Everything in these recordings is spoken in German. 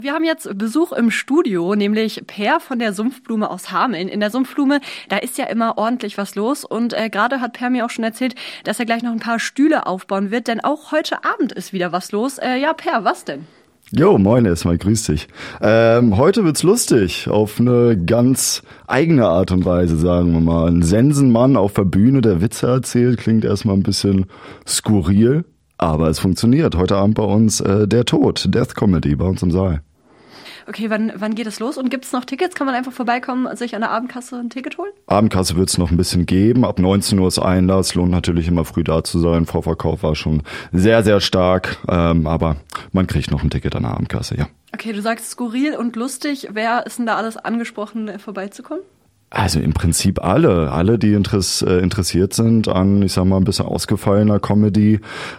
Wir haben jetzt Besuch im Studio, nämlich Per von der Sumpfblume aus Hameln. In der Sumpfblume, da ist ja immer ordentlich was los und gerade hat Per mir auch schon erzählt, dass er gleich noch ein paar Stühle aufbauen wird, denn auch heute Abend ist wieder was los. Ja, Per, was denn? Jo, moin erstmal, grüß dich. Heute wird's lustig, auf eine ganz eigene Art und Weise, sagen wir mal. Ein Sensenmann auf der Bühne, der Witze erzählt, klingt erstmal ein bisschen skurril, aber es funktioniert. Heute Abend bei uns der Tod, Death Comedy bei uns im Saal. Okay, wann geht es los und gibt es noch Tickets? Kann man einfach vorbeikommen und sich an der Abendkasse ein Ticket holen? Abendkasse wird's noch ein bisschen geben. Ab 19 Uhr ist Einlass. Lohnt natürlich immer früh da zu sein. Vorverkauf war schon sehr, sehr stark. Aber man kriegt noch ein Ticket an der Abendkasse, ja. Okay, du sagst skurril und lustig. Wer ist denn da alles angesprochen, vorbeizukommen? Also im Prinzip alle, die interessiert sind an, ich sag mal, ein bisschen ausgefallener Comedy.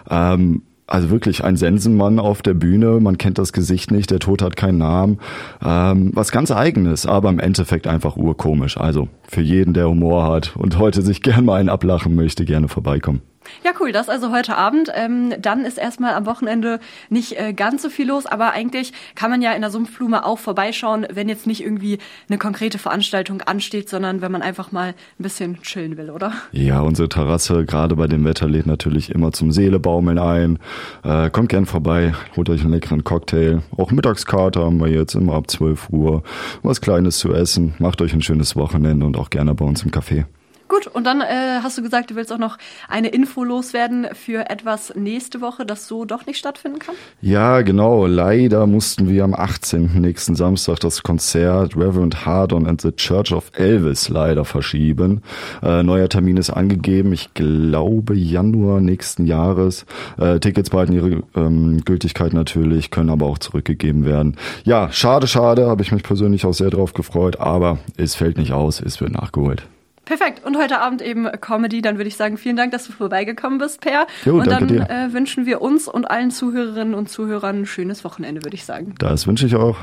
Also wirklich ein Sensenmann auf der Bühne, man kennt das Gesicht nicht, der Tod hat keinen Namen. Was ganz Eigenes, aber im Endeffekt einfach urkomisch. Also für jeden, der Humor hat und heute sich gern mal einen ablachen möchte, gerne vorbeikommen. Ja, cool, das also heute Abend. Dann ist erstmal am Wochenende nicht ganz so viel los, aber eigentlich kann man ja in der Sumpfblume auch vorbeischauen, wenn jetzt nicht irgendwie eine konkrete Veranstaltung ansteht, sondern wenn man einfach mal ein bisschen chillen will, oder? Ja, unsere Terrasse, gerade bei dem Wetter, lädt natürlich immer zum Seelebaumeln ein. Kommt gern vorbei, holt euch einen leckeren Cocktail. Auch Mittagskarte haben wir jetzt immer ab 12 Uhr. Was Kleines zu essen, macht euch ein schönes Wochenende und auch gerne bei uns im Café. Gut, und dann hast du gesagt, du willst auch noch eine Info loswerden für etwas nächste Woche, das so doch nicht stattfinden kann? Ja, genau. Leider mussten wir am 18. nächsten Samstag das Konzert Reverend Hardon and the Church of Elvis leider verschieben. Neuer Termin ist angegeben, ich glaube Januar nächsten Jahres. Tickets behalten ihre Gültigkeit natürlich, können aber auch zurückgegeben werden. Ja, schade, habe ich mich persönlich auch sehr drauf gefreut, aber es fällt nicht aus, es wird nachgeholt. Perfekt. Und heute Abend eben Comedy. Dann würde ich sagen, vielen Dank, dass du vorbeigekommen bist, Per. Jo, und danke dann dir. Wünschen wir uns und allen Zuhörerinnen und Zuhörern ein schönes Wochenende, würde ich sagen. Das wünsche ich auch.